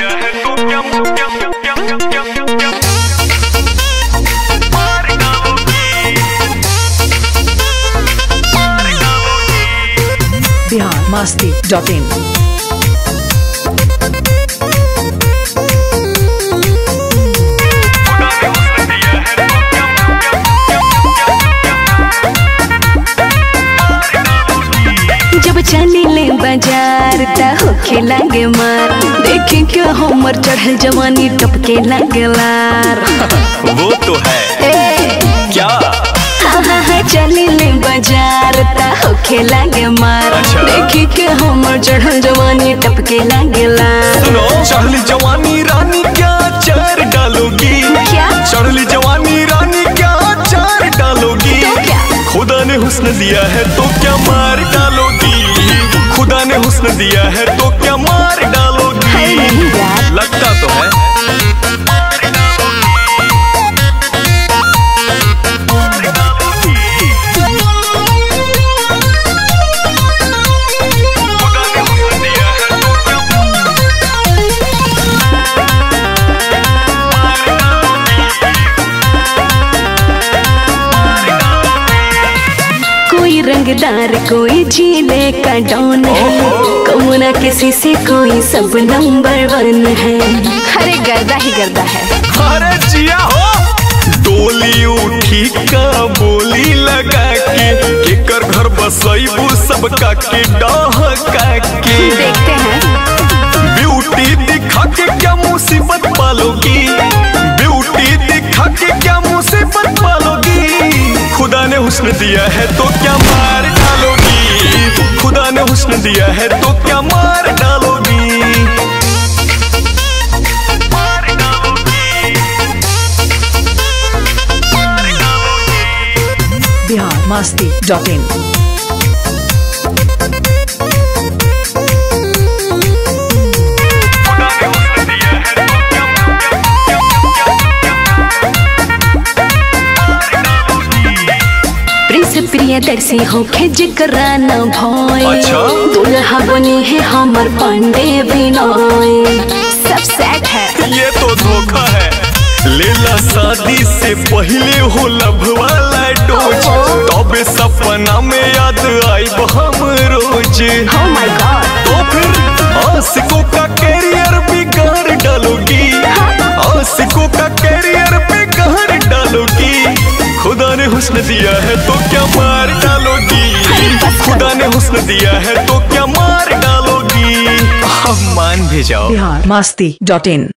है तो क्या मार डालोगी। biharmasti.in जब चली ले बाजार ता होखे लागे मार, देखे क्यों हमर चढ़ल जवानी टपके लागलार। वो तो है क्या हाँ चली ले बाजार ता होखे लागे मार, अच्छा। देखे क्यों हमर चढ़ल जवानी टपके लागलार। सुनो चढ़ली जवानी रानी क्या चार डालोगी, क्या चढ़ली जवानी रानी क्या चार डालोगी। तो क्या खुदा ने हुस्न दिया है तो क्या मार डालोगी, खुदा ने हुस्न दिया है तो क्या मार डालोगी। है नहीं यार, लगता तो है। कोई रंगदार कोई झीले का डॉन है, कमुना किसी से कोई सब नंबर 1 है। अरे गर्दा ही गर्दा है। अरे जिया हो डोली उठी का बोली लगा के कर घर बसैबू सबका के डहका के। देखते हैं ब्यूटी दिखा के क्या मुसीबत पालोगी, ब्यूटी दिखा के क्या मुसीबत पालोगी। खुदा ने हुस्न दिया है तो क्या मार डालोगी, खुदा ने हुस्न दिया है तो क्या मार डालोगी। biharmasti.in प्रिंस प्रियदर्शी होके जिकरा न भोय, अच्छा। दुल्हा बनी है हमर पांडे बिनोय। सब सेट है। ये तो धोखा है, लेला शादी से पहले हो लव वाला डोज, तबे सपना में याद आई हम रोज। Oh my God। तो फिर आशिकों का कैरियर बिगाड़ डालोगी, आशिकों का कैरियर बिगाड़ डालोगी। खुदा ने हुस्न दिया है तो क्या मार डालोगी, खुदा ने हुस्न दिया है तो क्या मार डालोगी। अब मान भी जाओ। biharmasti.in